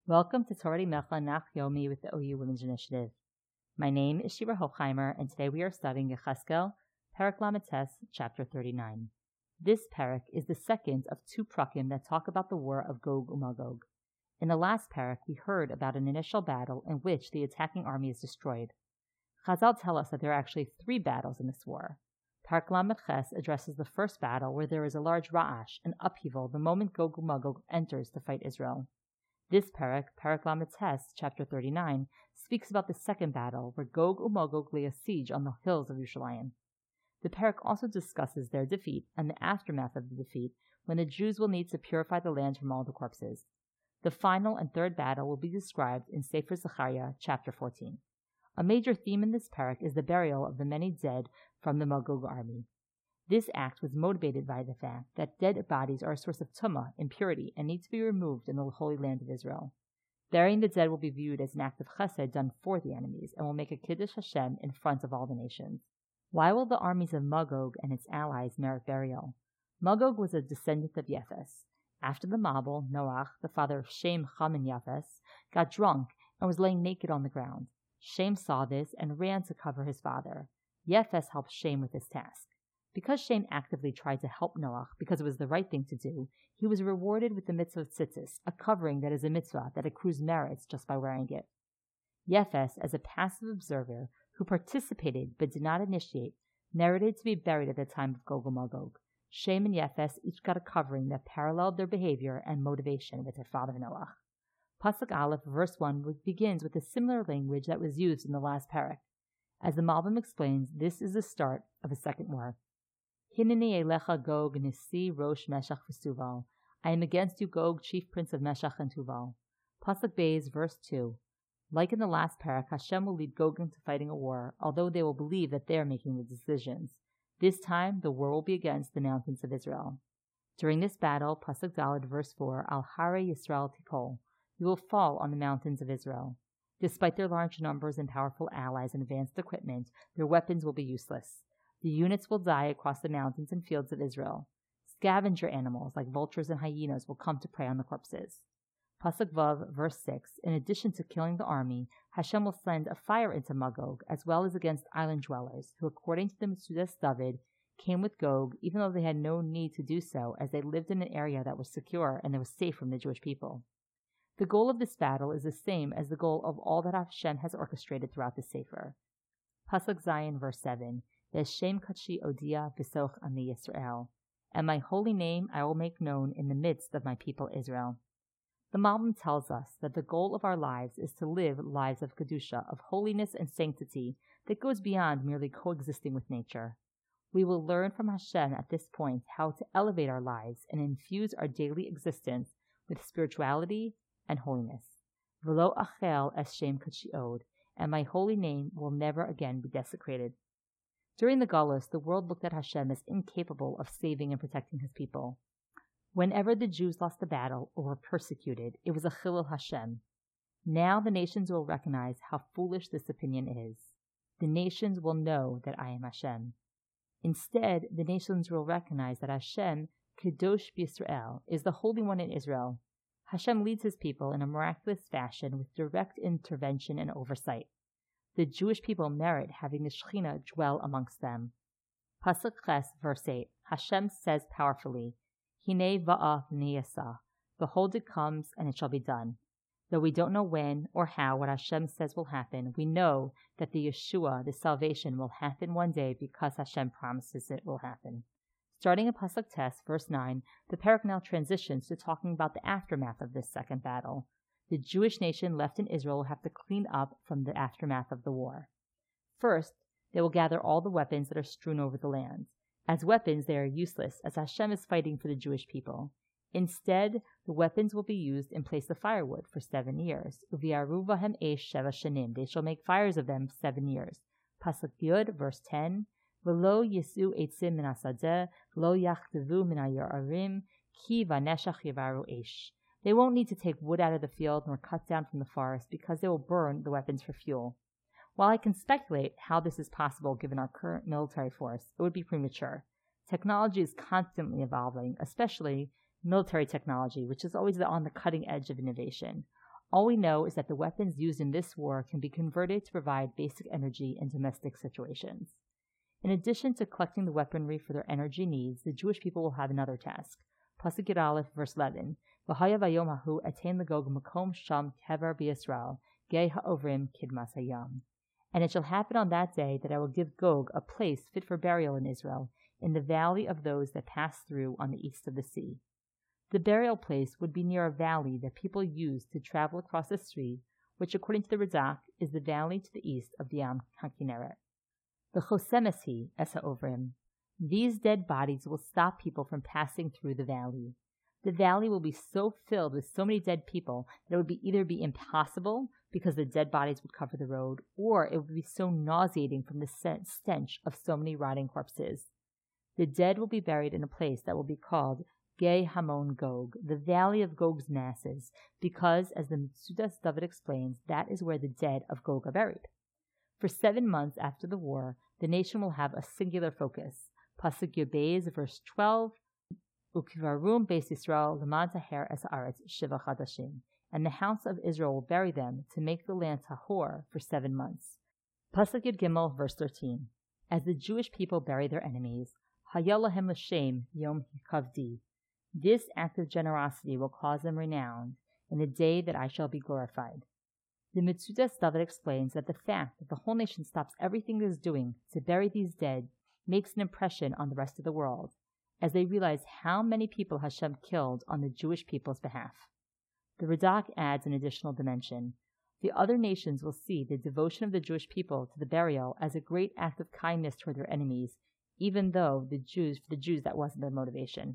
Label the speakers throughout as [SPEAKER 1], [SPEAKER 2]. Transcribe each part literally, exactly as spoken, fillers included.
[SPEAKER 1] Welcome to Torah Mecha Nach Yomi with the O U Women's Initiative. My name is Shira Hochheimer, and today we are studying Yecheskel, Perek Lametes, chapter thirty-nine. This Perek is the second of two prakim that talk about the war of Gog Umagog. In the last Perek, we heard about an initial battle in which the attacking army is destroyed. Chazal tell us that there are actually three battles in this war. Perek Lametes addresses the first battle where there is a large ra'ash, an upheaval, the moment Gog Umagog enters to fight Israel. This Perek, Perek Lametes, chapter thirty-nine, speaks about the second battle, where Gog Umagog lay a siege on the hills of Yerushalayim. The Perek also discusses their defeat and the aftermath of the defeat, when the Jews will need to purify the land from all the corpses. The final and third battle will be described in Sefer Zechariah, chapter fourteen. A major theme in this Perek is the burial of the many dead from the Magog army. This act was motivated by the fact that dead bodies are a source of tumah, impurity, and need to be removed in the Holy Land of Israel. Burying the dead will be viewed as an act of chesed done for the enemies, and will make a kiddush Hashem in front of all the nations. Why will the armies of Magog and its allies merit burial? Magog was a descendant of Yefes. After the Mabul, Noach, the father of Shem, Cham, and Yefes, got drunk and was laying naked on the ground. Shem saw this and ran to cover his father. Yefes helped Shem with his task. Because Shem actively tried to help Noach because it was the right thing to do, he was rewarded with the mitzvah of tzitzis, a covering that is a mitzvah that accrues merits just by wearing it. Yefes, as a passive observer who participated but did not initiate, merited to be buried at the time of Gog Umagog. Shem and Yefes each got a covering that paralleled their behavior and motivation with their father Noach. Pasuk Aleph, verse one, begins with a similar language that was used in the last Perek. As the Malbim explains, this is the start of a second war. Hineni elecha Gog nisi rosh Meshach v'Tuval. I am against you, Gog, chief prince of Meshach and Tuval. Pasuk Beis, verse two. Like in the last Perek, Hashem will lead Gog into fighting a war, although they will believe that they are making the decisions. This time, the war will be against the mountains of Israel. During this battle, Pasuk Daled, verse four, Al Hare Yisrael Tipol. You will fall on the mountains of Israel. Despite their large numbers and powerful allies and advanced equipment, their weapons will be useless. The units will die across the mountains and fields of Israel. Scavenger animals like vultures and hyenas will come to prey on the corpses. Pasuk Vav, verse six, in addition to killing the army, Hashem will send a fire into Magog, as well as against island dwellers, who, according to the Metzudas David, came with Gog, even though they had no need to do so, as they lived in an area that was secure and that was safe from the Jewish people. The goal of this battle is the same as the goal of all that Hashem has orchestrated throughout the Sefer. Pasuk Zayin, verse seven, V'Shem Kachi Odia B'Soch Ani Yisrael, and my holy name I will make known in the midst of my people Israel. The Malbim tells us that the goal of our lives is to live lives of Kedusha, of holiness and sanctity that goes beyond merely coexisting with nature. We will learn from Hashem at this point how to elevate our lives and infuse our daily existence with spirituality and holiness. V'lo achel es Shem Kachi Od, and my holy name will never again be desecrated. During the Galus, the world looked at Hashem as incapable of saving and protecting his people. Whenever the Jews lost a battle or were persecuted, it was a chilul Hashem. Now the nations will recognize how foolish this opinion is. The nations will know that I am Hashem. Instead, the nations will recognize that Hashem, Kedosh B'Yisrael, is the Holy One in Israel. Hashem leads his people in a miraculous fashion with direct intervention and oversight. The Jewish people merit having the Shekhinah dwell amongst them. Pasuk Ches, verse eight, Hashem says powerfully, Hinei va'ah niyasa, behold it comes and it shall be done. Though we don't know when or how what Hashem says will happen, we know that the Yeshua, the salvation, will happen one day because Hashem promises it will happen. Starting in Pasuk Tes, verse nine, the Perek now transitions to talking about the aftermath of this second battle. The Jewish nation left in Israel will have to clean up from the aftermath of the war. First, they will gather all the weapons that are strewn over the land. As weapons, they are useless, as Hashem is fighting for the Jewish people. Instead, the weapons will be used in place of firewood for seven years. Uviaru vahem eish sheva shanim. They shall make fires of them seven years. Pasuk Yud, verse ten. V'lo yisu eitzim min hasadeh, v'lo yachdevu min hayarim, ki vaneshach yivaru eish. They won't need to take wood out of the field nor cut down from the forest because they will burn the weapons for fuel. While I can speculate how this is possible given our current military force, it would be premature. Technology is constantly evolving, especially military technology, which is always on the cutting edge of innovation. All we know is that the weapons used in this war can be converted to provide basic energy in domestic situations. In addition to collecting the weaponry for their energy needs, the Jewish people will have another task. Pasuk Yud Aleph, verse eleven. V'haya vayom hahu atain l'Gog makom sham kever b'Yisrael, gei ha'ovrim kidmas hayam. And it shall happen on that day that I will give Gog a place fit for burial in Israel, in the valley of those that pass through on the east of the sea. The burial place would be near a valley that people used to travel across the sea, which, according to the Radak, is the valley to the east of the Yam HaKinneret. V'chosemesi es ha'ovrim. These dead bodies will stop people from passing through the valley. The valley will be so filled with so many dead people that it would be either be impossible because the dead bodies would cover the road, or it would be so nauseating from the stench of so many rotting corpses. The dead will be buried in a place that will be called Gei Hamon Gog, the valley of Gog's masses, because, as the Metzudas David explains, that is where the dead of Gog are buried. For seven months after the war, the nation will have a singular focus. Pasuk Yud Beis, verse twelve, Ukivarum Beis Yisrael L'man taher es haaretz shiva chadashim, and the house of Israel will bury them to make the land tahor for seven months. Pasuk Yud Gimel, verse thirteen, as the Jewish people bury their enemies, Haya lahem l'shem yom hikavdi. This act of generosity will cause them renown in the day that I shall be glorified. The Metzudas David explains that the fact that the whole nation stops everything it is doing to bury these dead makes an impression on the rest of the world, as they realize how many people Hashem killed on the Jewish people's behalf. The Radak adds an additional dimension. The other nations will see the devotion of the Jewish people to the burial as a great act of kindness toward their enemies, even though the Jews, for the Jews that wasn't their motivation.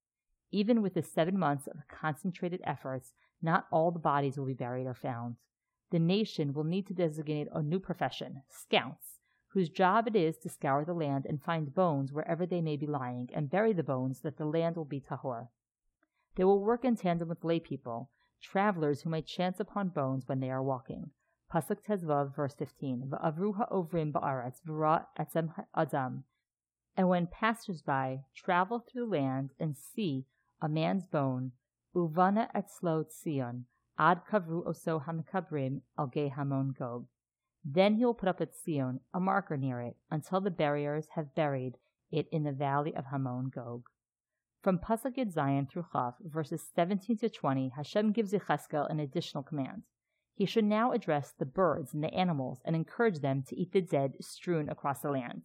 [SPEAKER 1] Even with the seven months of concentrated efforts, not all the bodies will be buried or found. The nation will need to designate a new profession, scouts, whose job it is to scour the land and find bones wherever they may be lying and bury the bones that the land will be tahor. They will work in tandem with lay people, travelers who might chance upon bones when they are walking. Pasuk Tezvav, verse fifteen, V'avru ha'ovrim ba'aretz v'ra etzem adam. And when passers-by travel through the land and see a man's bone, uvana etzlo tzion, ad kavru oso hamikabrim al gei hamon gog. Then he will put up at Zion a marker near it until the buriers have buried it in the valley of Hamon Gog. From Pasuk Yud Zayin through Chaf, verses seventeen to twenty, Hashem gives Yecheskel an additional command. He should now address the birds and the animals and encourage them to eat the dead strewn across the land.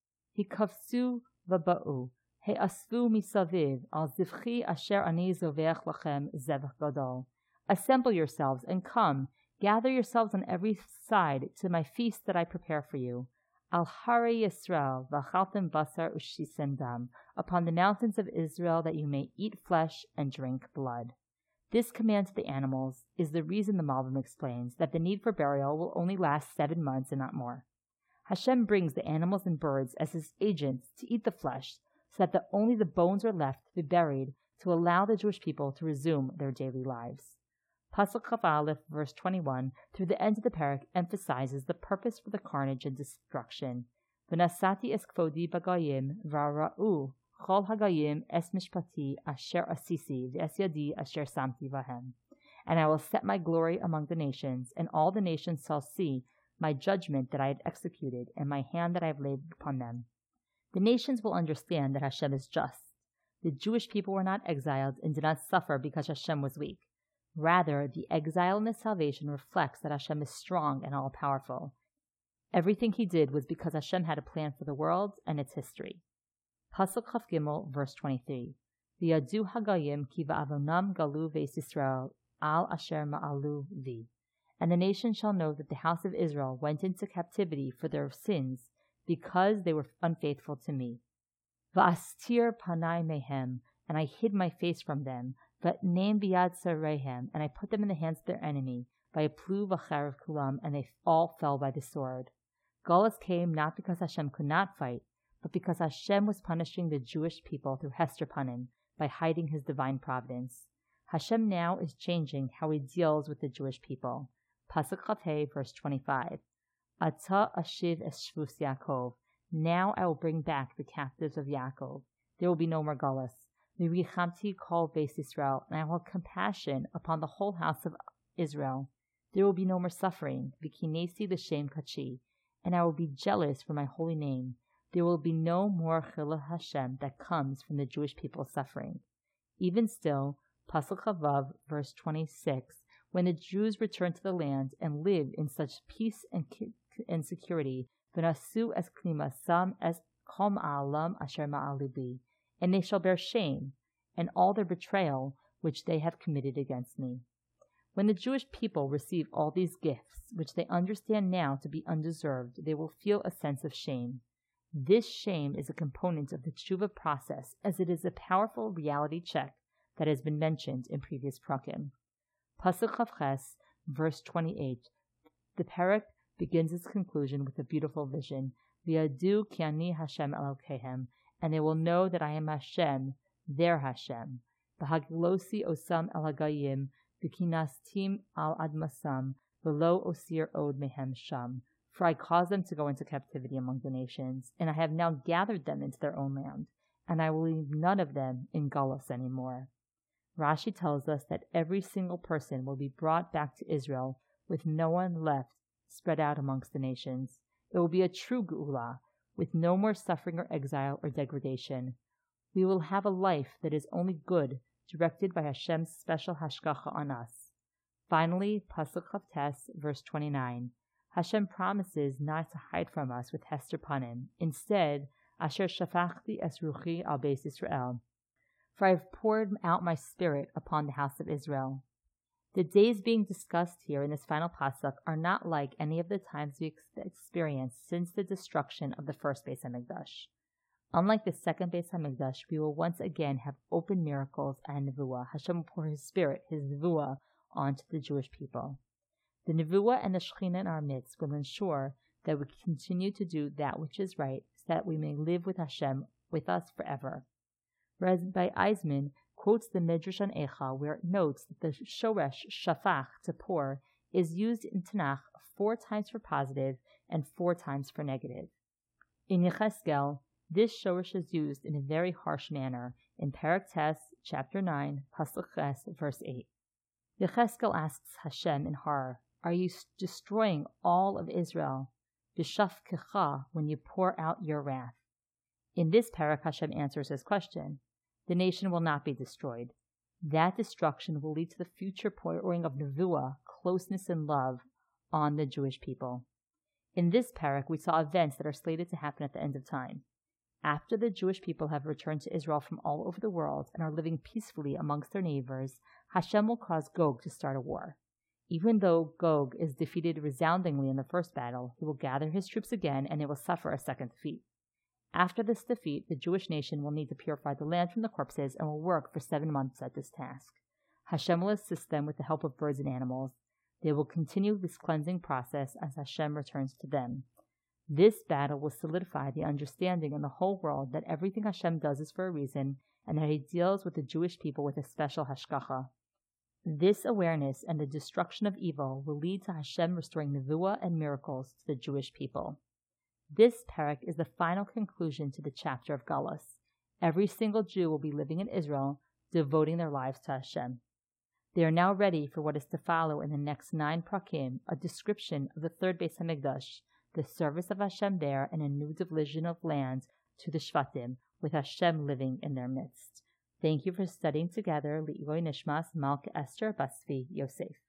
[SPEAKER 1] Hikavsu v'ba'u, he'asvu misaviv, al zivchi asher ani zovech lachem zevach gadol. Assemble yourselves and come, gather yourselves on every side to my feast that I prepare for you. Al Hare Yisrael, v'achaltem basar u'shisem dam, upon the mountains of Israel, that you may eat flesh and drink blood. This command to the animals is the reason the Malbim explains that the need for burial will only last seven months and not more. Hashem brings the animals and birds as his agents to eat the flesh, so that the, only the bones are left to be buried to allow the Jewish people to resume their daily lives. Pasuk Chaf Aleph, verse twenty-one, through the end of the parak, emphasizes the purpose for the carnage and destruction. V'nasati es kvodi bagayim v'ara'u chol hagayim es mishpati asher asisi v'es yadi asher samti vahem. And I will set my glory among the nations, and all the nations shall see my judgment that I have executed, and my hand that I have laid upon them. The nations will understand that Hashem is just. The Jewish people were not exiled and did not suffer because Hashem was weak. Rather, the exile and the salvation reflects that Hashem is strong and all-powerful. Everything he did was because Hashem had a plan for the world and its history. Pasuk Chaf Gimel, verse twenty-three. V'yadu hagayim ki va'avonam galu ve'is Yisrael al asher ma'alu vi. And the nation shall know that the house of Israel went into captivity for their sins, because they were unfaithful to me. Va'astir panai mehem, and I hid my face from them. V'neim biyad sarehem, and I put them in the hands of their enemy. Va'yiplu v'charav kulam, and they all fell by the sword. Galus came not because Hashem could not fight, but because Hashem was punishing the Jewish people through Hester Panim by hiding his divine providence. Hashem now is changing how he deals with the Jewish people. Pasuk Chaf Hey, verse twenty-five. Ata ashiv es shvus Yaakov. Now I will bring back the captives of Yaakov. There will be no more Galus. Mirichamti kol beis Yisrael, and I will have compassion upon the whole house of Israel. There will be no more suffering, v'kinesi l'shem kachi, and I will be jealous for my holy name. There will be no more chilul Hashem that comes from the Jewish people's suffering. Even still, Pasuk Chavav, verse twenty-six, when the Jews returned to the land and lived in such peace and, and security, v'nasu es klima sam es kol ma'alam asher ma'al libi, and they shall bear shame, and all their betrayal which they have committed against me. When the Jewish people receive all these gifts, which they understand now to be undeserved, they will feel a sense of shame. This shame is a component of the tshuva process, as it is a powerful reality check that has been mentioned in previous prakim. Pasuk Chavches, verse twenty-eight. The parak begins its conclusion with a beautiful vision. V'yadu ki ani Hashem Elokehem, and they will know that I am Hashem, their Hashem. V'hagilosi osam el hagayim, v'kinastim al admasam, v'lo osir od mehem sham. For I caused them to go into captivity among the nations, and I have now gathered them into their own land, and I will leave none of them in Galus anymore. Rashi tells us that every single person will be brought back to Israel, with no one left spread out amongst the nations. It will be a true geula, with no more suffering or exile or degradation. We will have a life that is only good, directed by Hashem's special hashgacha on us. Finally, Pasuk Chavtes, verse twenty-nine. Hashem promises not to hide from us with Hester Panim. Instead, Asher shafachti es ruchi al beis Israel. For I have poured out my spirit upon the house of Israel. The days being discussed here in this final pasuk are not like any of the times we ex- experienced since the destruction of the first Beis Hamikdash. Unlike the second Beis Hamikdash, we will once again have open miracles and nevuah. Hashem will pour His spirit, His nevuah, onto the Jewish people. The nevuah and the shechina in our midst will ensure that we continue to do that which is right, so that we may live with Hashem with us forever. Rabbi Eisman quotes the Midrash on Eicha, where it notes that the shoresh shafach, to pour, is used in Tanakh four times for positive and four times for negative. In Yecheskel, this shoresh is used in a very harsh manner in Parak Tes, chapter nine, Pasuk Ches, verse eight. Yecheskel asks Hashem in horror, "Are you destroying all of Israel, b'shafkecha, when you pour out your wrath?" In this parak, Hashem answers his question. The nation will not be destroyed. That destruction will lead to the future pouring of nevuah, closeness and love, on the Jewish people. In this parak, we saw events that are slated to happen at the end of time. After the Jewish people have returned to Israel from all over the world and are living peacefully amongst their neighbors, Hashem will cause Gog to start a war. Even though Gog is defeated resoundingly in the first battle, he will gather his troops again and they will suffer a second defeat. After this defeat, the Jewish nation will need to purify the land from the corpses and will work for seven months at this task. Hashem will assist them with the help of birds and animals. They will continue this cleansing process as Hashem returns to them. This battle will solidify the understanding in the whole world that everything Hashem does is for a reason, and that He deals with the Jewish people with a special hashgacha. This awareness and the destruction of evil will lead to Hashem restoring nevuah and miracles to the Jewish people. This parak is the final conclusion to the chapter of Galus. Every single Jew will be living in Israel, devoting their lives to Hashem. They are now ready for what is to follow in the next nine prakim, a description of the third Beis Hamikdash, the service of Hashem there, and a new division of land to the Shvatim, with Hashem living in their midst. Thank you for studying together. Li'iloi Nishmas Malka Esther Basvi Yosef.